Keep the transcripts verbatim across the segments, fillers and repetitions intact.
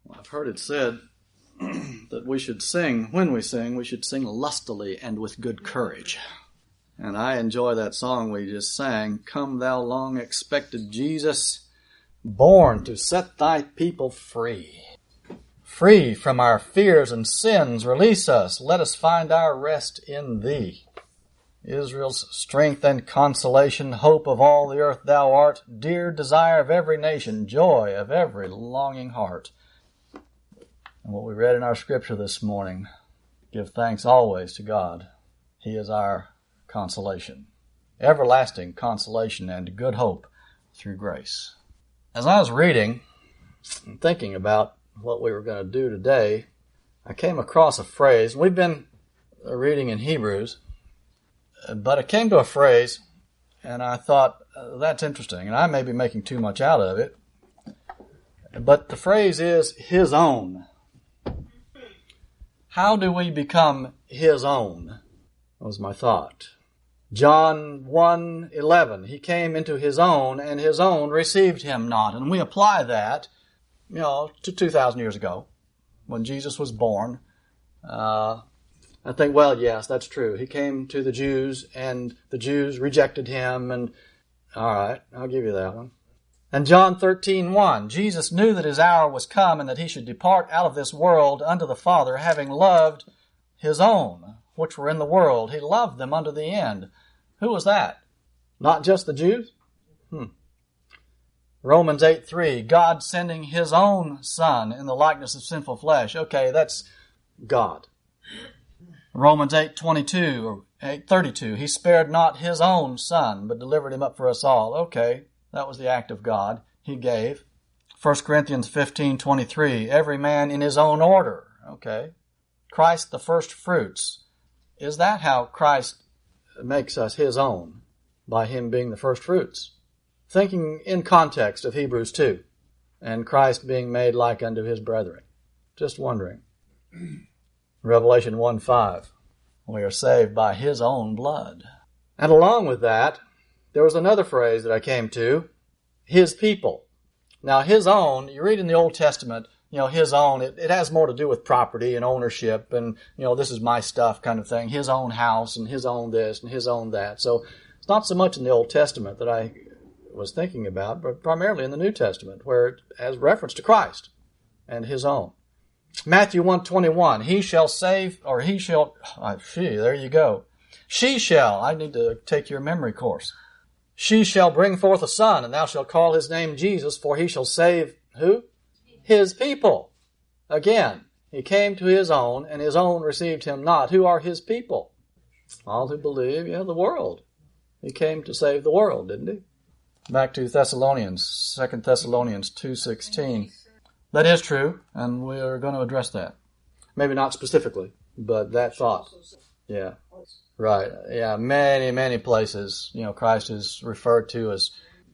I've heard it said that we should sing, when we sing, we should sing lustily and with good courage. And I enjoy that song we just sang, Come thou long expected Jesus, born to set thy people free. Free from our fears and sins, release us, let us find our rest in thee. Israel's strength and consolation, hope of all the earth thou art, dear desire of every nation, joy of every longing heart. And what we read in our scripture this morning, give thanks always to God. He is our consolation, everlasting consolation and good hope through grace. As I was reading and thinking about what we were going to do today, I came across a phrase. We've been reading in Hebrews, but I came to a phrase, and I thought, uh, that's interesting, and I may be making too much out of it, but the phrase is, his own. How do we become his own? That was my thought. John one eleven, he came into his own, and his own received him not. And we apply that, you know, to two thousand years ago, when Jesus was born. Uh, I think, well, yes, that's true. He came to the Jews, and the Jews rejected him, and all right, I'll give you that one. And John thirteen one, Jesus knew that his hour was come, and that he should depart out of this world unto the Father, having loved his own, which were in the world. He loved them unto the end. Who was that? Not just the Jews? Hmm. Romans eight three, God sending his own Son in the likeness of sinful flesh. Okay, that's God. Romans eight twenty-two or eight thirty-two, he spared not his own Son, but delivered him up for us all. Okay, that was the act of God. He gave. First Corinthians fifteen twenty-three, every man in his own order. Okay. Christ the first fruits. Is that how Christ makes us his own? By him being the first fruits? Thinking in context of Hebrews two, and Christ being made like unto his brethren. Just wondering. Revelation one five, we are saved by his own blood. And along with that, there was another phrase that I came to, his people. Now his own, you read in the Old Testament, you know, his own, it, it has more to do with property and ownership and, you know, this is my stuff kind of thing. His own house and his own this and his own that. So it's not so much in the Old Testament that I was thinking about, but primarily in the New Testament, where it has reference to Christ and his own. Matthew one twenty-one, he shall save, or he shall, oh, she, there you go. She shall, I need to take your memory course. She shall bring forth a son, and thou shalt call his name Jesus, for he shall save, who? His people. Again, he came to his own, and his own received him not. Who are his people? All who believe, yeah, the world. He came to save the world, didn't he? Back to Thessalonians, Second Thessalonians two sixteen. That is true, and we are going to address that. Maybe not specifically, but that thought. Yeah, right. Yeah, many, many places, you know, Christ is referred to as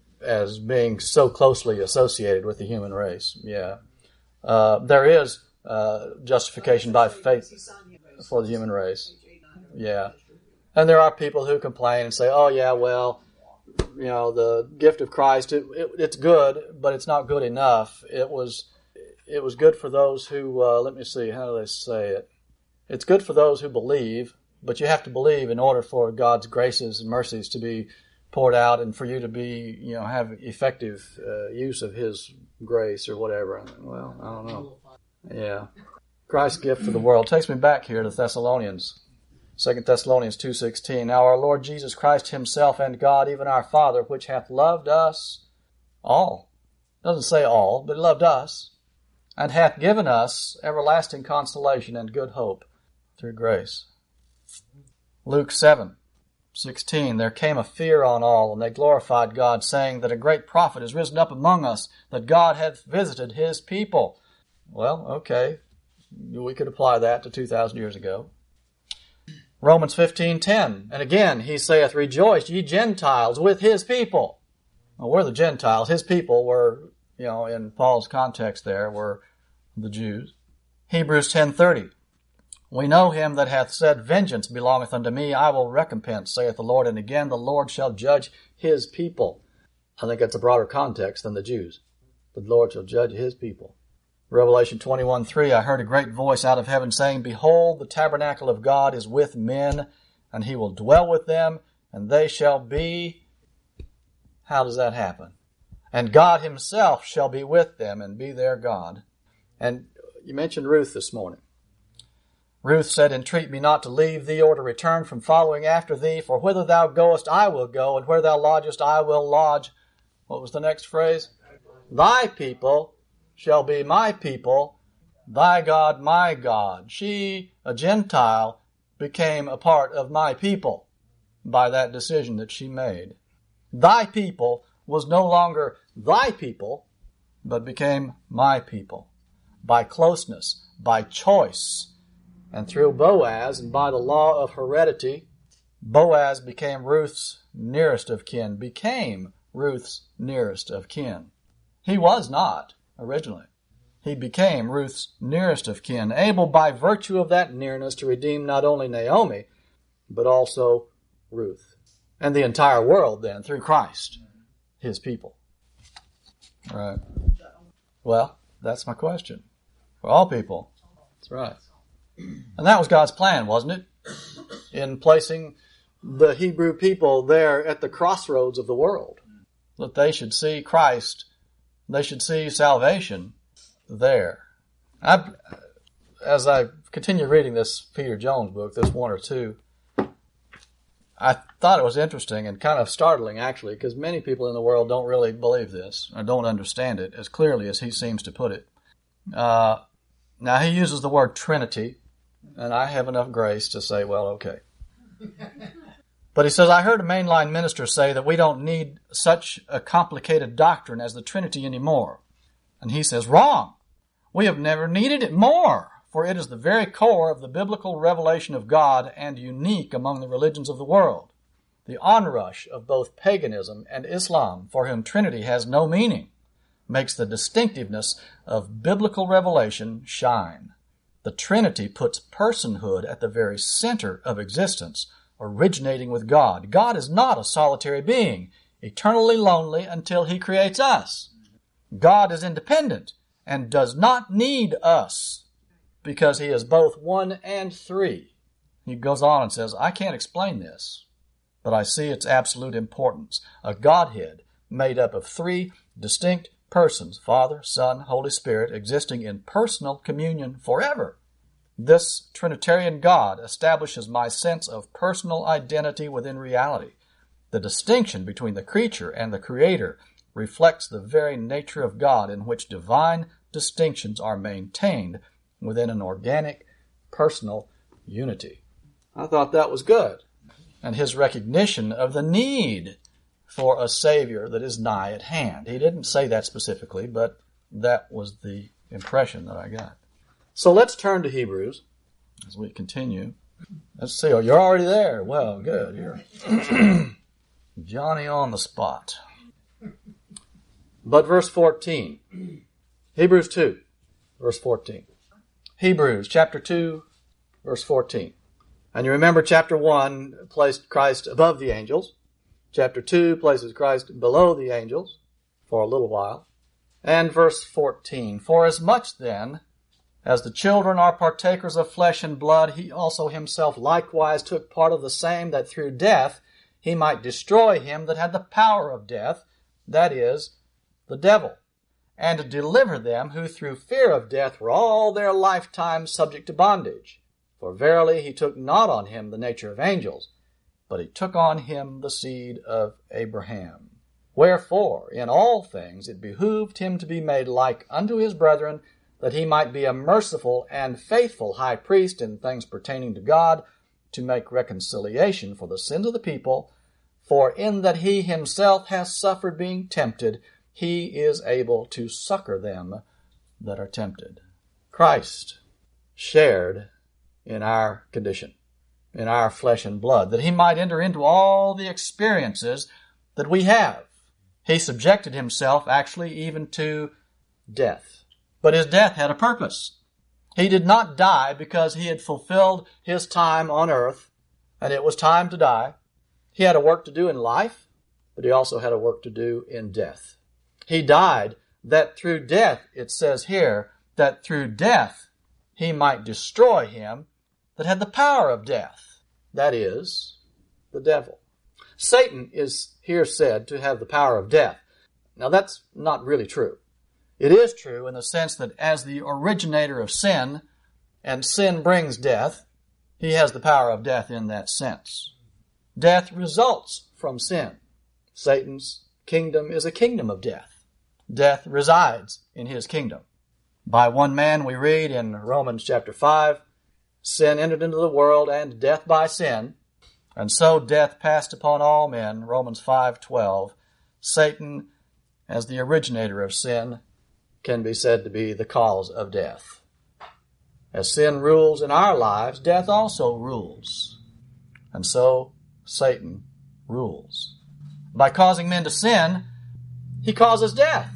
as being so closely associated with the human race. Yeah. Uh, there is uh, justification by faith for the human race. Yeah. And there are people who complain and say, oh, yeah, well, you know, the gift of Christ, it, it, it's good, but it's not good enough. It was... It was good for those who, uh, let me see, how do they say it? It's good for those who believe, but you have to believe in order for God's graces and mercies to be poured out and for you to be, you know, have effective uh, use of his grace or whatever. Well, I don't know. Yeah. Christ's gift for the world. Takes me back here to Thessalonians, Second Thessalonians two sixteen. Now our Lord Jesus Christ himself and God, even our Father, which hath loved us all. Doesn't say all, but loved us. And hath given us everlasting consolation and good hope through grace. Luke seven sixteen, there came a fear on all, and they glorified God, saying that a great prophet is risen up among us, that God hath visited his people. Well, okay, we could apply that to two thousand years ago. Romans fifteen ten, and again he saith, rejoice, ye Gentiles, with his people. Well, we're the Gentiles. His people were, you know, in Paul's context there, were the Jews. Hebrews ten thirty. We know him that hath said, vengeance belongeth unto me, I will recompense, saith the Lord. And again, the Lord shall judge his people. I think that's a broader context than the Jews. The Lord shall judge his people. Revelation twenty-one three, I heard a great voice out of heaven saying, Behold, the tabernacle of God is with men, and he will dwell with them, and they shall be... How does that happen? And God himself shall be with them and be their God. And you mentioned Ruth this morning. Ruth said, Entreat me not to leave thee or to return from following after thee, for whither thou goest I will go, and where thou lodgest I will lodge. What was the next phrase? Thy people shall be my people, thy God my God. She, a Gentile, became a part of my people by that decision that she made. Thy people was no longer thy people, but became my people by closeness, by choice. And through Boaz and by the law of heredity, Boaz became Ruth's nearest of kin, became Ruth's nearest of kin. He was not originally. He became Ruth's nearest of kin, able by virtue of that nearness to redeem not only Naomi, but also Ruth. And the entire world then, through Christ, his people. All right. Well, that's my question. For all people. That's right. And that was God's plan, wasn't it? In placing the Hebrew people there at the crossroads of the world. That they should see Christ, they should see salvation there. I, as I continue reading this Peter Jones book, this one or two, I thought it was interesting and kind of startling, actually, because many people in the world don't really believe this or don't understand it as clearly as he seems to put it. Uh, now, he uses the word Trinity, and I have enough grace to say, well, okay. But he says, I heard a mainline minister say that we don't need such a complicated doctrine as the Trinity anymore. And he says, wrong. We have never needed it more, for it is the very core of the biblical revelation of God and unique among the religions of the world. The onrush of both paganism and Islam, for whom Trinity has no meaning, makes the distinctiveness of biblical revelation shine. The Trinity puts personhood at the very center of existence, originating with God. God is not a solitary being, eternally lonely until he creates us. God is independent and does not need us because he is both one and three. He goes on and says, I can't explain this, but I see its absolute importance. A Godhead made up of three distinct persons, Father, Son, Holy Spirit, existing in personal communion forever. This Trinitarian God establishes my sense of personal identity within reality. The distinction between the creature and the Creator reflects the very nature of God, in which divine distinctions are maintained within an organic, personal unity. I thought that was good. And his recognition of the need for a Savior that is nigh at hand. He didn't say that specifically, but that was the impression that I got. So let's turn to Hebrews as we continue. Let's see. Oh, you're already there. Well, good. You're Johnny on the spot. But verse fourteen. Hebrews two, verse fourteen. Hebrews chapter two, verse fourteen. And you remember chapter one placed Christ above the angels. Chapter two places Christ below the angels for a little while. And verse fourteen. For as much then as the children are partakers of flesh and blood, he also himself likewise took part of the same, that through death he might destroy him that had the power of death, that is, the devil, and to deliver them who through fear of death were all their lifetime subject to bondage. For verily he took not on him the nature of angels, but he took on him the seed of Abraham. Wherefore, in all things it behooved him to be made like unto his brethren, that he might be a merciful and faithful high priest in things pertaining to God, to make reconciliation for the sins of the people. For in that he himself has suffered being tempted, he is able to succor them that are tempted. Christ shared in our condition, in our flesh and blood, that he might enter into all the experiences that we have. He subjected himself actually even to death. But his death had a purpose. He did not die because he had fulfilled his time on earth, and it was time to die. He had a work to do in life, but he also had a work to do in death. He died that through death, it says here, that through death he might destroy him that had the power of death, that is, the devil. Satan is here said to have the power of death. Now that's not really true. It is true in the sense that as the originator of sin, and sin brings death, he has the power of death in that sense. Death results from sin. Satan's kingdom is a kingdom of death. Death resides in his kingdom. By one man, we read in Romans chapter five, sin entered into the world, and death by sin, and so death passed upon all men, Romans five twelve. Satan, as the originator of sin, can be said to be the cause of death. As sin rules in our lives, death also rules. And so Satan rules. By causing men to sin, he causes death.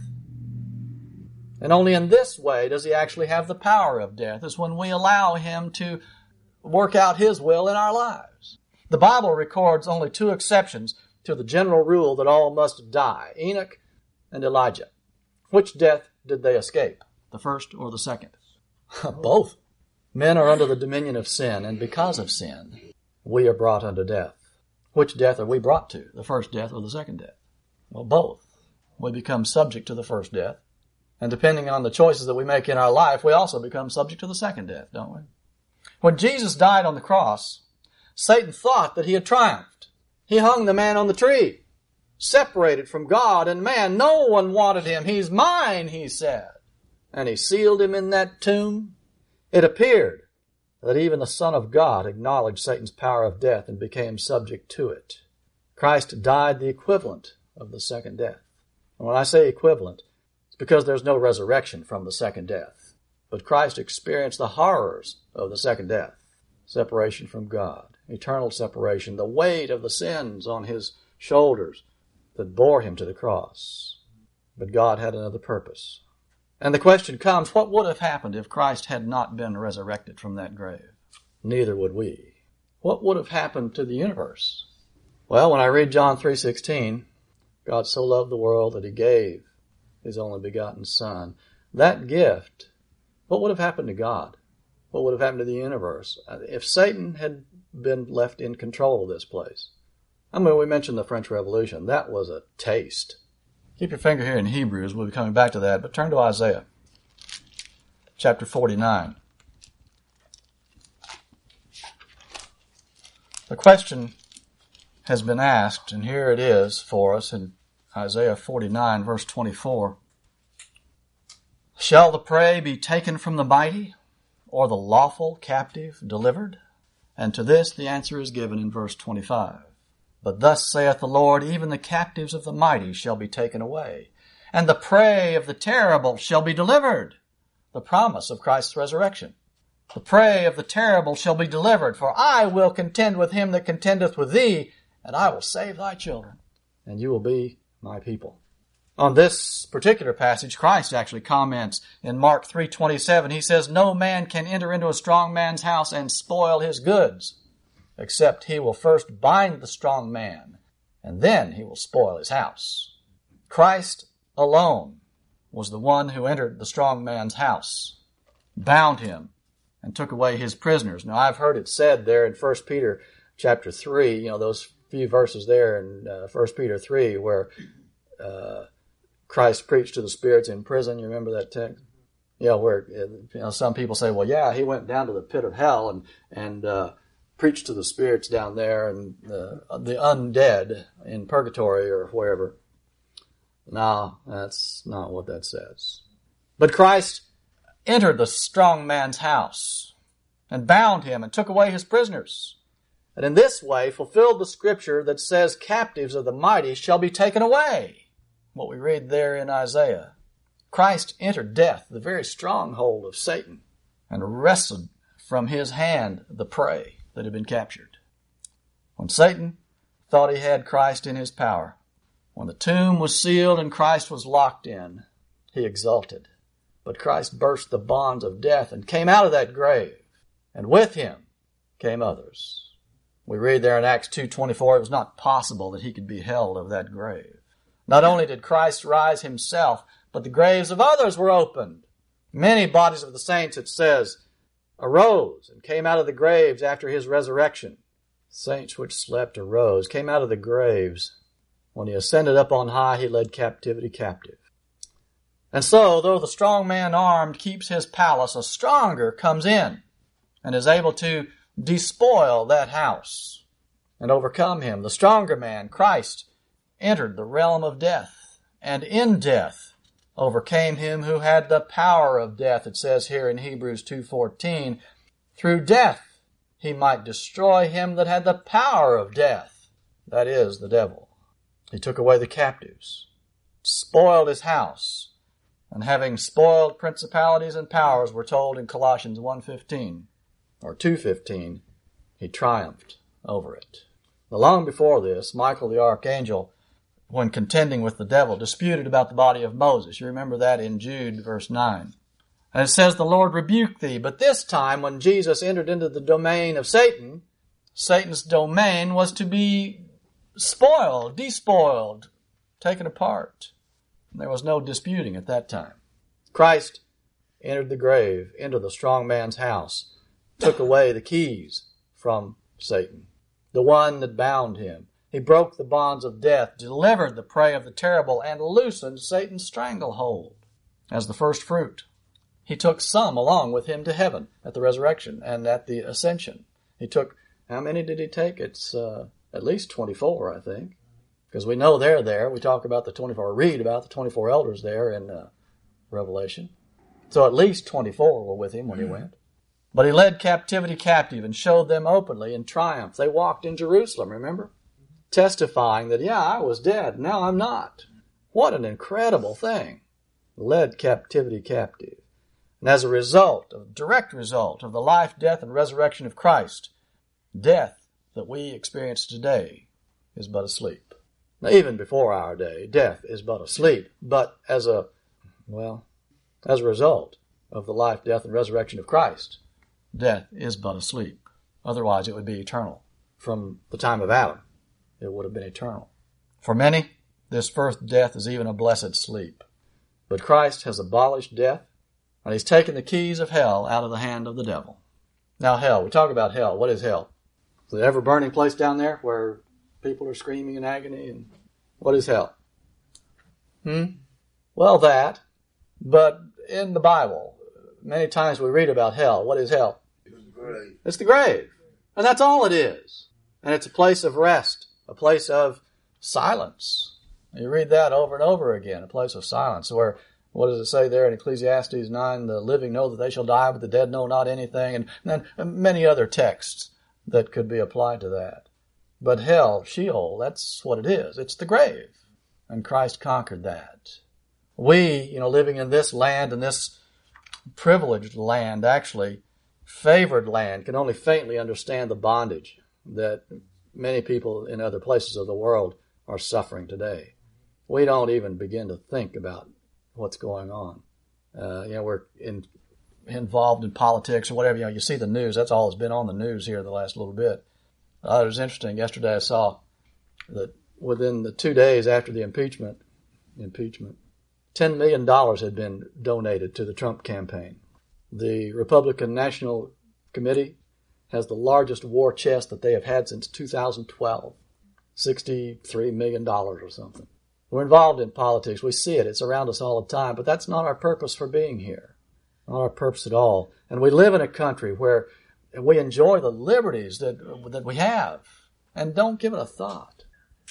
And only in this way does he actually have the power of death, is when we allow him to work out his will in our lives. The Bible records only two exceptions to the general rule that all must die, Enoch and Elijah. Which death did they escape, the first or the second? Both. Men are under the dominion of sin, and because of sin, we are brought unto death. Which death are we brought to, the first death or the second death? Well, both. We become subject to the first death, and depending on the choices that we make in our life, we also become subject to the second death, don't we? When Jesus died on the cross, Satan thought that he had triumphed. He hung the man on the tree, separated from God and man. No one wanted him. He's mine, he said. And he sealed him in that tomb. It appeared that even the Son of God acknowledged Satan's power of death and became subject to it. Christ died the equivalent of the second death. And when I say equivalent, it's because there's no resurrection from the second death. But Christ experienced the horrors of the second death. Separation from God, eternal separation, the weight of the sins on his shoulders that bore him to the cross. But God had another purpose. And the question comes, what would have happened if Christ had not been resurrected from that grave? Neither would we. What would have happened to the universe? Well, when I read John three sixteen, God so loved the world that he gave his only begotten Son. That gift, what would have happened to God? What would have happened to the universe? If Satan had been left in control of this place. I mean, we mentioned the French Revolution. That was a taste. Keep your finger here in Hebrews. We'll be coming back to that. But turn to Isaiah chapter forty-nine. The question has been asked, and here it is for us in Isaiah forty-nine, verse twenty-four. Shall the prey be taken from the mighty, or the lawful captive delivered? And to this the answer is given in verse twenty-five. But thus saith the Lord, even the captives of the mighty shall be taken away, and the prey of the terrible shall be delivered. The promise of Christ's resurrection. The prey of the terrible shall be delivered, for I will contend with him that contendeth with thee, and I will save thy children, and you will be my people. On this particular passage, Christ actually comments in Mark three twenty-seven. He says, no man can enter into a strong man's house and spoil his goods, except he will first bind the strong man, and then he will spoil his house. Christ alone was the one who entered the strong man's house, bound him, and took away his prisoners. Now, I've heard it said there in First Peter chapter three, you know, those few verses there in uh, First Peter three, where uh, Christ preached to the spirits in prison. You remember that text? Yeah, where you know, some people say, well, yeah, he went down to the pit of hell and, and uh, preached to the spirits down there and uh, the undead in purgatory or wherever. No, that's not what that says. But Christ entered the strong man's house and bound him and took away his prisoners. And in this way fulfilled the scripture that says captives of the mighty shall be taken away. What we read there in Isaiah. Christ entered death, the very stronghold of Satan, and wrested from his hand the prey that had been captured. When Satan thought he had Christ in his power, when the tomb was sealed and Christ was locked in, he exulted. But Christ burst the bonds of death and came out of that grave, and with him came others. We read there in Acts two twenty-four, it was not possible that he could be held of that grave. Not only did Christ rise himself, but the graves of others were opened, Many bodies of the saints, it says, arose and came out of the graves after his resurrection. Saints which slept arose, came out of the graves. When he ascended up on high, he led captivity captive. And so, though the strong man armed keeps his palace, a stronger comes in and is able to despoil that house and overcome him. The stronger man, Christ, entered the realm of death, and in death overcame him who had the power of death. It says here in Hebrews two fourteen, through death he might destroy him that had the power of death, that is, the devil. He took away the captives, spoiled his house, and having spoiled principalities and powers, we're told in Colossians one fifteen, or two fifteen, he triumphed over it. Now, long before this, Michael the archangel, when contending with the devil, disputed about the body of Moses. You remember that in Jude, verse nine. And it says, the Lord rebuked thee. But this time, when Jesus entered into the domain of Satan, Satan's domain was to be spoiled, despoiled, taken apart. There was no disputing at that time. Christ entered the grave, into the strong man's house, took away the keys from Satan, the one that bound him. He broke the bonds of death, delivered the prey of the terrible, and loosened Satan's stranglehold as the first fruit. He took some along with him to heaven at the resurrection and at the ascension. He took, how many did he take? It's uh, at least twenty-four, I think. Because we know they're there. We talk about the twenty-four, read about the twenty-four elders there in uh, Revelation. So at least twenty-four were with him when he went. But he led captivity captive and showed them openly in triumph. They walked in Jerusalem, remember? Testifying that, yeah, I was dead, now I'm not. What an incredible thing. Led captivity captive. And as a result, a direct result of the life, death, and resurrection of Christ, death that we experience today is but asleep. Now, even before our day, death is but asleep. But as a, well, as a result of the life, death, and resurrection of Christ, death is but asleep. Otherwise, it would be eternal. From the time of Adam, it would have been eternal. For many, this first death is even a blessed sleep. But Christ has abolished death, and he's taken the keys of hell out of the hand of the devil. Now, hell, we talk about hell. What is hell? Is it ever burning place down there where people are screaming in agony? And what is hell? Hmm? Well, that. But in the Bible, many times we read about hell. What is hell? It's the grave. It's the grave. And that's all it is. And it's a place of rest, a place of silence. You read that over and over again, a place of silence, where, what does it say there in Ecclesiastes nine? The living know that they shall die, but the dead know not anything, and then many other texts that could be applied to that. But hell, Sheol, that's what it is. It's the grave. And Christ conquered that. We, you know, living in this land, in this privileged land, actually, favored land, can only faintly understand the bondage that many people in other places of the world are suffering today. We don't even begin to think about what's going on. Uh, you know, we're in, involved in politics or whatever. You know, you see the news. That's all that's been on the news here the last little bit. Uh, it was interesting. Yesterday I saw that within the two days after the impeachment, impeachment, ten million dollars had been donated to the Trump campaign. The Republican National Committee has the largest war chest that they have had since two thousand twelve. sixty-three million dollars or something. We're involved in politics. We see it. It's around us all the time. But that's not our purpose for being here. Not our purpose at all. And we live in a country where we enjoy the liberties that, that we have and don't give it a thought.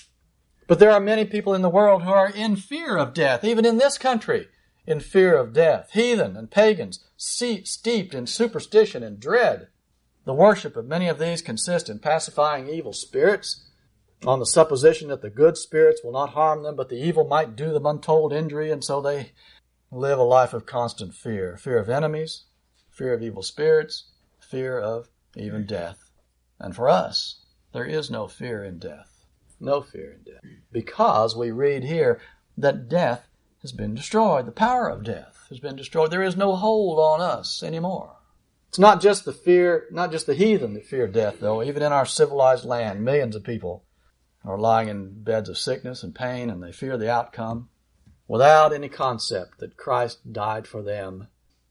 But there are many people in the world who are in fear of death, even in this country, in fear of death. Heathen and pagans, steeped in superstition and dread. The worship of many of these consists in pacifying evil spirits, on the supposition that the good spirits will not harm them, but the evil might do them untold injury, and so they live a life of constant fear. Fear of enemies, fear of evil spirits, fear of even death. And for us, there is no fear in death. No fear in death. Because we read here that death has been destroyed. The power of death has been destroyed. There is no hold on us anymore. It's not just the fear, not just the heathen that fear death, though. Even in our civilized land, millions of people are lying in beds of sickness and pain, and they fear the outcome without any concept that Christ died for them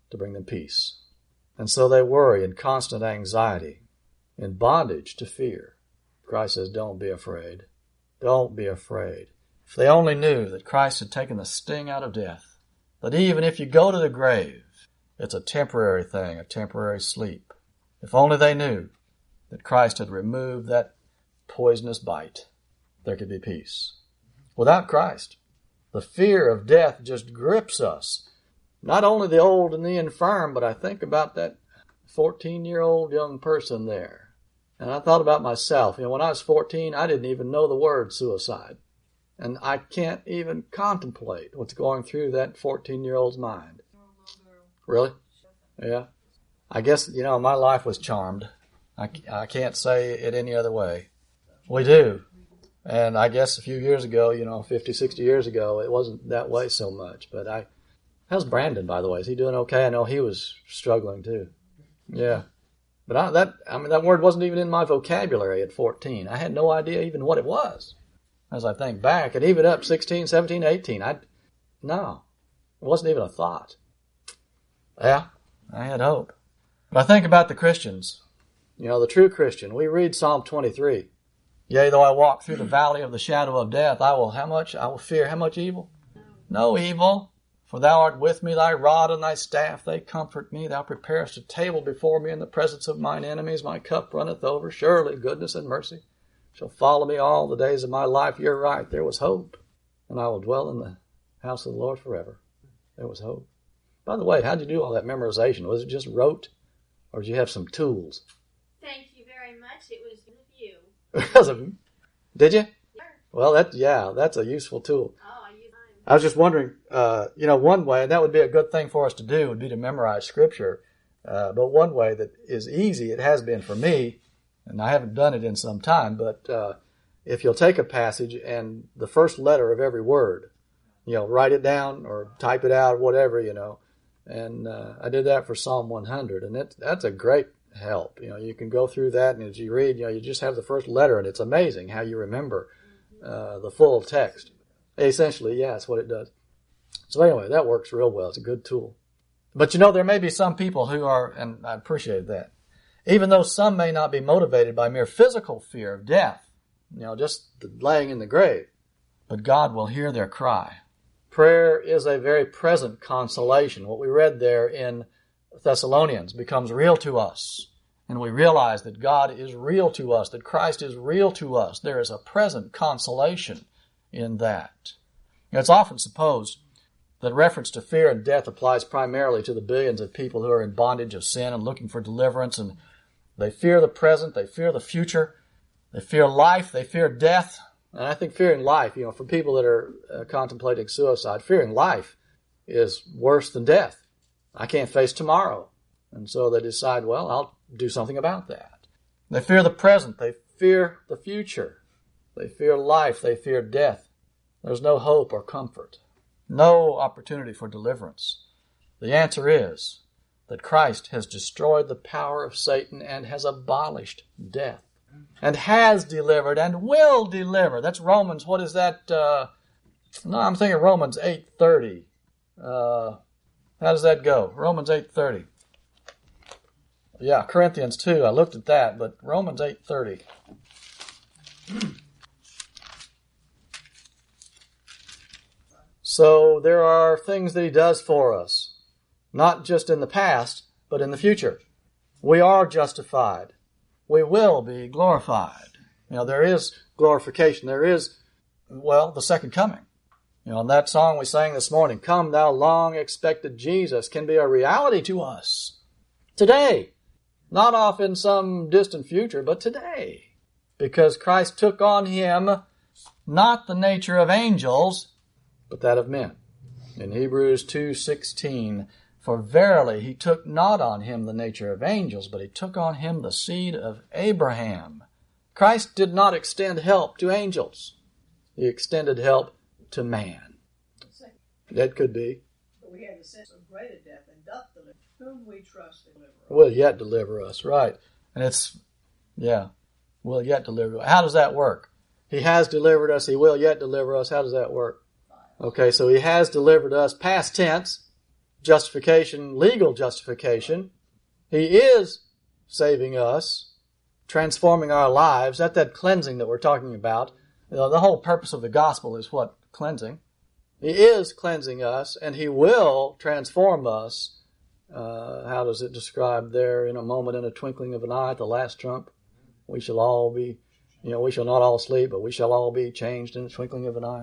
to bring them peace. And so they worry in constant anxiety, in bondage to fear. Christ says, don't be afraid. Don't be afraid. If they only knew that Christ had taken the sting out of death, that even if you go to the grave, it's a temporary thing, a temporary sleep. If only they knew that Christ had removed that poisonous bite, there could be peace. Without Christ, the fear of death just grips us. Not only the old and the infirm, but I think about that fourteen-year-old young person there. And I thought about myself. You know, when I was fourteen, I didn't even know the word suicide. And I can't even contemplate what's going through that fourteen-year-old's mind. Really? Yeah. I guess, you know, my life was charmed. I, I can't say it any other way. We do. And I guess a few years ago, you know, fifty, sixty years ago, it wasn't that way so much. But I, how's Brandon, by the way? Is he doing okay? I know he was struggling too. Yeah. But I, that, I mean, that word wasn't even in my vocabulary at fourteen. I had no idea even what it was. As I think back, and even up sixteen, seventeen, eighteen, I, no, it wasn't even a thought. Yeah, I had hope. But I think about the Christians. You know, the true Christian. We read Psalm twenty-three. Yea, though I walk through the valley of the shadow of death, I will how much? I will fear how much evil? No evil. For thou art with me, thy rod and thy staff, they comfort me. Thou preparest a table before me in the presence of mine enemies. My cup runneth over. Surely goodness and mercy shall follow me all the days of my life. You're right. There was hope. And I will dwell in the house of the Lord forever. There was hope. By the way, how did you do all that memorization? Was it just rote? Or did you have some tools? Thank you very much. It was you. Because of, did you? Yeah. Well, that yeah, that's a useful tool. Oh, I use mine. I was just wondering, uh, you know, one way, and that would be a good thing for us to do, would be to memorize Scripture. Uh, but one way that is easy, it has been for me, and I haven't done it in some time, but uh, if you'll take a passage and the first letter of every word, you know, write it down or type it out, whatever, you know. And uh, I did that for Psalm one hundred, and it, that's a great help. You know, you can go through that, and as you read, you know, you just have the first letter, and it's amazing how you remember uh, the full text. Essentially, yeah, that's what it does. So anyway, that works real well. It's a good tool. But you know, there may be some people who are, and I appreciate that, even though some may not be motivated by mere physical fear of death, you know, just the laying in the grave, but God will hear their cry. Prayer is a very present consolation. What we read there in Thessalonians becomes real to us. And we realize that God is real to us, that Christ is real to us. There is a present consolation in that. You know, it's often supposed that reference to fear and death applies primarily to the billions of people who are in bondage of sin and looking for deliverance. And they fear the present, they fear the future, they fear life, they fear death. And I think fearing life, you know, for people that are uh, contemplating suicide, fearing life is worse than death. I can't face tomorrow. And so they decide, well, I'll do something about that. They fear the present. They fear the future. They fear life. They fear death. There's no hope or comfort. No opportunity for deliverance. The answer is that Christ has destroyed the power of Satan and has abolished death. And has delivered and will deliver. That's Romans, what is that? Uh, no, I'm thinking Romans eight thirty. Uh, how does that go? Romans eight thirty. Yeah, Corinthians two, I looked at that, but Romans eight thirty. So there are things that he does for us, not just in the past, but in the future. We are justified. We will be glorified. You know, there is glorification. There is, well, the second coming. You know, and that song we sang this morning, Come Thou Long Expected Jesus, can be a reality to us today. Not off in some distant future, but today. Because Christ took on him not the nature of angels, but that of men. In Hebrews two sixteen, for verily he took not on him the nature of angels, but he took on him the seed of Abraham. Christ did not extend help to angels. He extended help to man. That could be. But we have the sense of greater death and doth deliver, whom we trust to deliver us. Will yet deliver us, right. And it's, yeah, will yet deliver us. How does that work? He has delivered us, he will yet deliver us. How does that work? Okay, so he has delivered us, past tense. justification, legal justification. He is saving us, transforming our lives. That's that cleansing that we're talking about. You know, the whole purpose of the gospel is what? Cleansing. He is cleansing us, and He will transform us. Uh, how does it describe there? In a moment, in a twinkling of an eye, at the last trump, we shall all be, you know, we shall not all sleep, but we shall all be changed in the twinkling of an eye.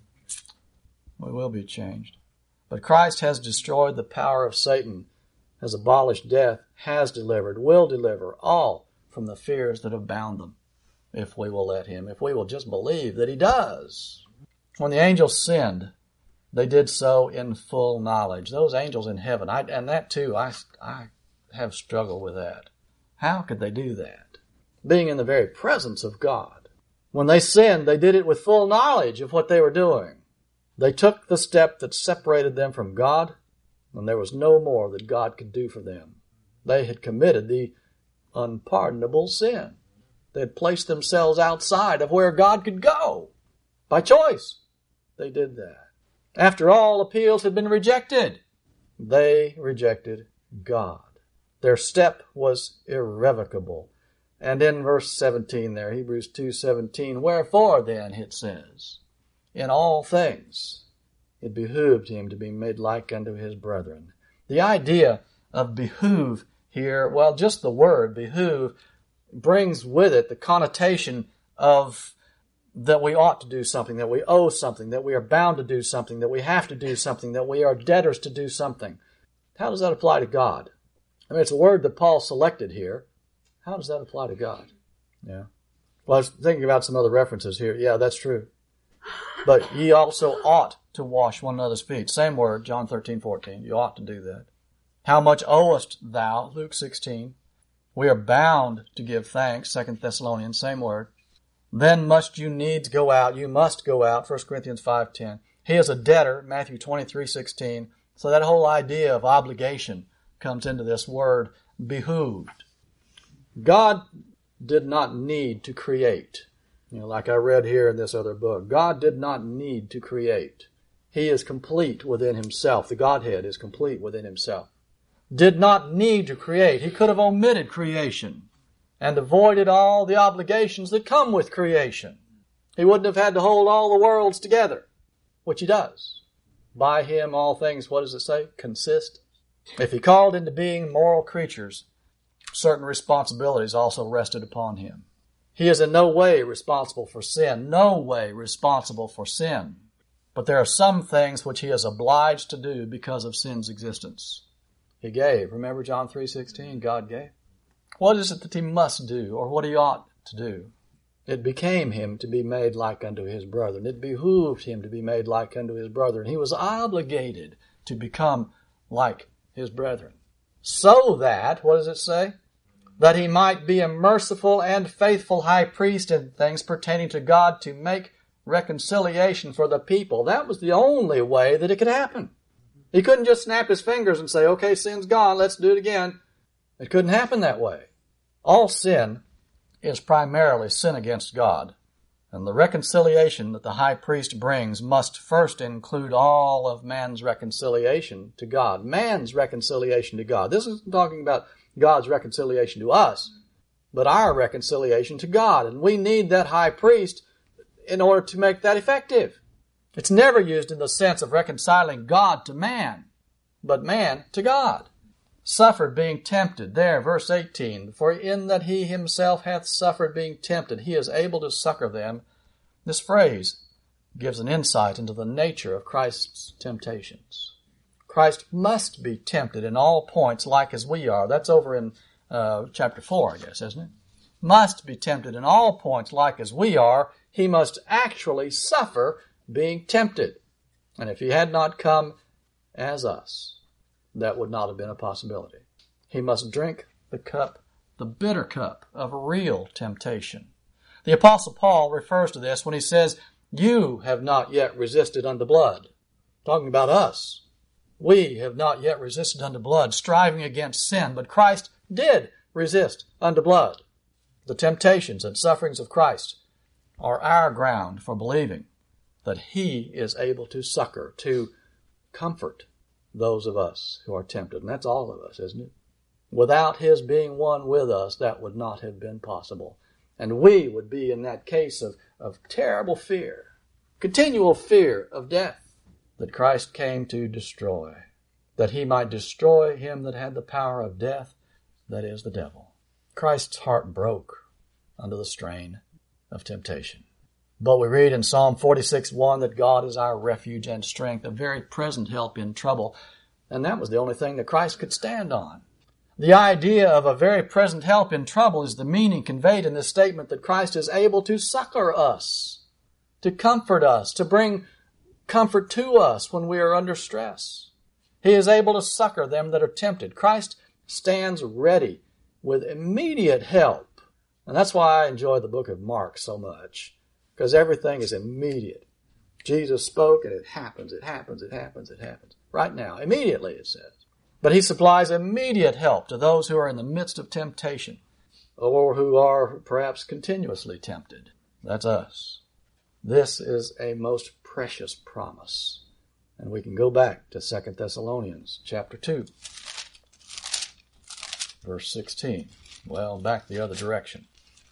We will be changed. But Christ has destroyed the power of Satan, has abolished death, has delivered, will deliver all from the fears that have bound them, if we will let Him, if we will just believe that He does. When the angels sinned, they did so in full knowledge. Those angels in heaven, I, and that too, I, I have struggled with that. How could they do that? Being in the very presence of God. When they sinned, they did it with full knowledge of what they were doing. They took the step that separated them from God, and there was no more that God could do for them. They had committed the unpardonable sin. They had placed themselves outside of where God could go. By choice, they did that. After all appeals had been rejected, they rejected God. Their step was irrevocable. And in verse seventeen there, Hebrews two seventeen, wherefore then, it says, in all things it behooved him to be made like unto his brethren. The idea of behoove here, well, just the word behoove brings with it the connotation of that we ought to do something, that we owe something, that we are bound to do something, that we have to do something, that we are debtors to do something. How does that apply to God? I mean, it's a word that Paul selected here. How does that apply to God? Yeah. Well, I was thinking about some other references here. Yeah, that's true. But ye also ought to wash one another's feet. Same word, John thirteen fourteen. You ought to do that. How much owest thou? Luke sixteen. We are bound to give thanks. Second Thessalonians, same word. Then must you needs go out. You must go out. First Corinthians five ten. He is a debtor. Matthew twenty-three sixteen. So that whole idea of obligation comes into this word behooved. God did not need to create. You know, like I read here in this other book. God did not need to create. He is complete within Himself. The Godhead is complete within Himself. Did not need to create. He could have omitted creation and avoided all the obligations that come with creation. He wouldn't have had to hold all the worlds together, which He does. By Him all things, what does it say? Consist. If He called into being moral creatures, certain responsibilities also rested upon Him. He is in no way responsible for sin, no way responsible for sin. But there are some things which He is obliged to do because of sin's existence. He gave. Remember John three sixteen, God gave. What is it that He must do, or what He ought to do? It became Him to be made like unto His brethren. It behooved Him to be made like unto His brethren. He was obligated to become like His brethren. So that, what does it say? That He might be a merciful and faithful high priest in things pertaining to God, to make reconciliation for the people. That was the only way that it could happen. He couldn't just snap His fingers and say, okay, sin's gone, let's do it again. It couldn't happen that way. All sin is primarily sin against God. And the reconciliation that the high priest brings must first include all of man's reconciliation to God. Man's reconciliation to God. This isn't talking about God's reconciliation to us, but our reconciliation to God. And we need that high priest in order to make that effective. It's never used in the sense of reconciling God to man, but man to God. Suffered being tempted. There, verse eighteen. For in that He Himself hath suffered being tempted, He is able to succor them. This phrase gives an insight into the nature of Christ's temptations. Christ must be tempted in all points like as we are. That's over in uh, chapter four, I guess, isn't it? Must be tempted in all points like as we are. He must actually suffer being tempted. And if He had not come as us, that would not have been a possibility. He must drink the cup, the bitter cup of real temptation. The Apostle Paul refers to this when he says, you have not yet resisted unto blood. Talking about us. We have not yet resisted unto blood, striving against sin, but Christ did resist unto blood. The temptations and sufferings of Christ are our ground for believing that He is able to succor, to comfort those of us who are tempted. And that's all of us, isn't it? Without His being one with us, that would not have been possible. And we would be in that case of, of terrible fear, continual fear of death, that Christ came to destroy, that He might destroy him that had the power of death, that is, the devil. Christ's heart broke under the strain of temptation. But we read in Psalm forty-six one that God is our refuge and strength, a very present help in trouble. And that was the only thing that Christ could stand on. The idea of a very present help in trouble is the meaning conveyed in this statement that Christ is able to succor us, to comfort us, to bring comfort to us when we are under stress. He is able to succor them that are tempted. Christ stands ready with immediate help. And that's why I enjoy the book of Mark so much, because everything is immediate. Jesus spoke and it happens, it happens, it happens, it happens. Right now, immediately it says. But He supplies immediate help to those who are in the midst of temptation or who are perhaps continuously tempted. That's us. This is a most precious promise. And we can go back to Second Thessalonians chapter two, verse sixteen. Well, back the other direction.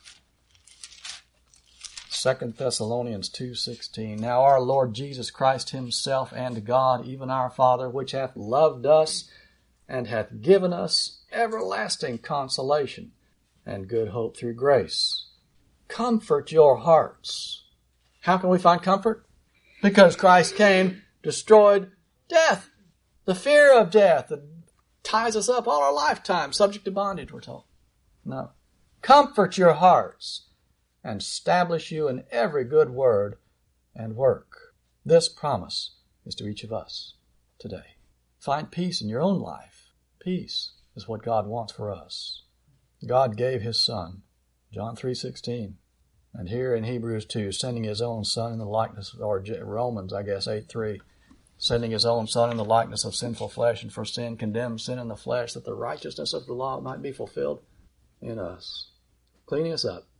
Second Thessalonians two sixteen. Now our Lord Jesus Christ Himself and God, even our Father, which hath loved us and hath given us everlasting consolation and good hope through grace, comfort your hearts. How can we find comfort? Because Christ came, destroyed death, the fear of death that ties us up all our lifetime, subject to bondage, we're told. No. Comfort your hearts and establish you in every good word and work. This promise is to each of us today. Find peace in your own life. Peace is what God wants for us. God gave His Son, John three sixteen, and here in Hebrews two, sending His own Son in the likeness, or Romans, I guess, eight three, sending His own Son in the likeness of sinful flesh, and for sin condemned sin in the flesh, that the righteousness of the law might be fulfilled in us, cleaning us up,